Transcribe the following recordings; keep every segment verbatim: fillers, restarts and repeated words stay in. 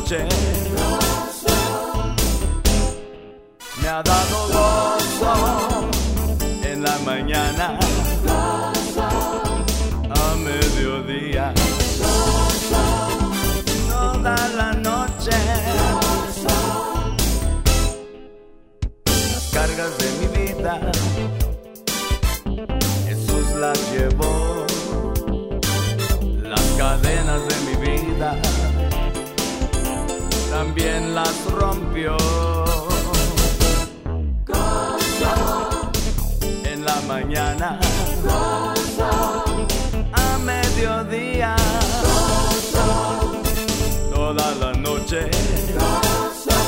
noche me ha dado gozo, en la mañana a mediodía, toda la noche. Las cargas de mi vida Jesús las llevó, las cadenas de mi vida también las rompió. Gozo en la mañana, gozo a mediodía, gozo toda la noche, gozo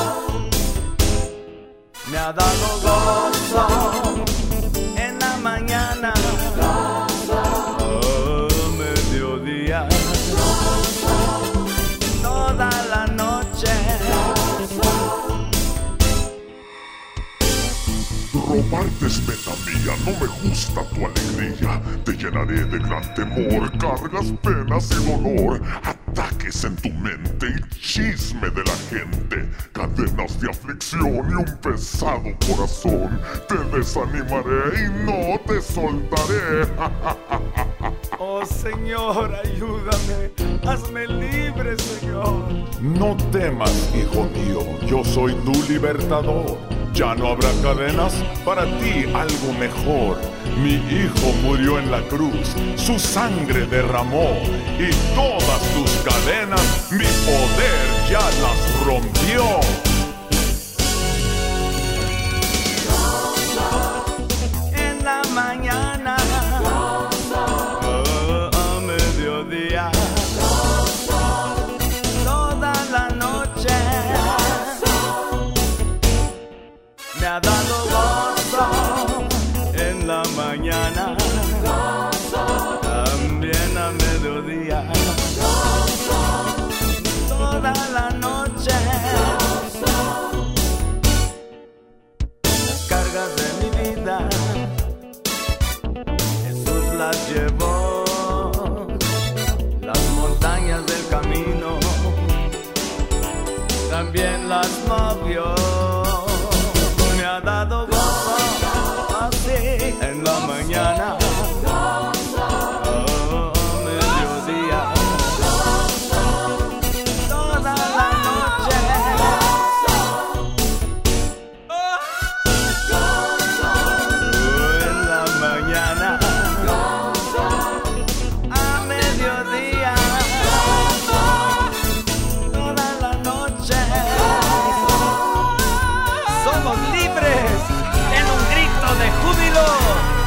me ha dado gozo en la mañana, gozo a mediodía, gozo toda la noche. Robarte es meta mía, no me gusta tu alegría. Te llenaré de gran temor, cargas, penas y dolor, ataques en tu mente y chisme de la gente, cadenas de aflicción y un pesado corazón. Te desanimaré y no te soltaré. Oh Señor, ayúdame, hazme libre, Señor. No temas, hijo mío, yo soy tu libertador. Ya no habrá cadenas, para ti algo mejor. Mi hijo murió en la cruz, su sangre derramó, y todas tus cadenas mi poder ya las rompió. Gozo en la mañana, gozo a mediodía, gozo toda la noche. Me ha dado gozo en la mañana, gozo también a mediodía, gozo toda la noche, gozo. Las cargas de mi vida Jesús las llevó, las montañas del camino también las movió. Me ha dado gozo así en la mañana, gozo a mediodía, gozo toda la noche, gozo, gozo en la mañana, gozo a mediodía, gozo toda la noche. Somos libres en un grito de júbilo.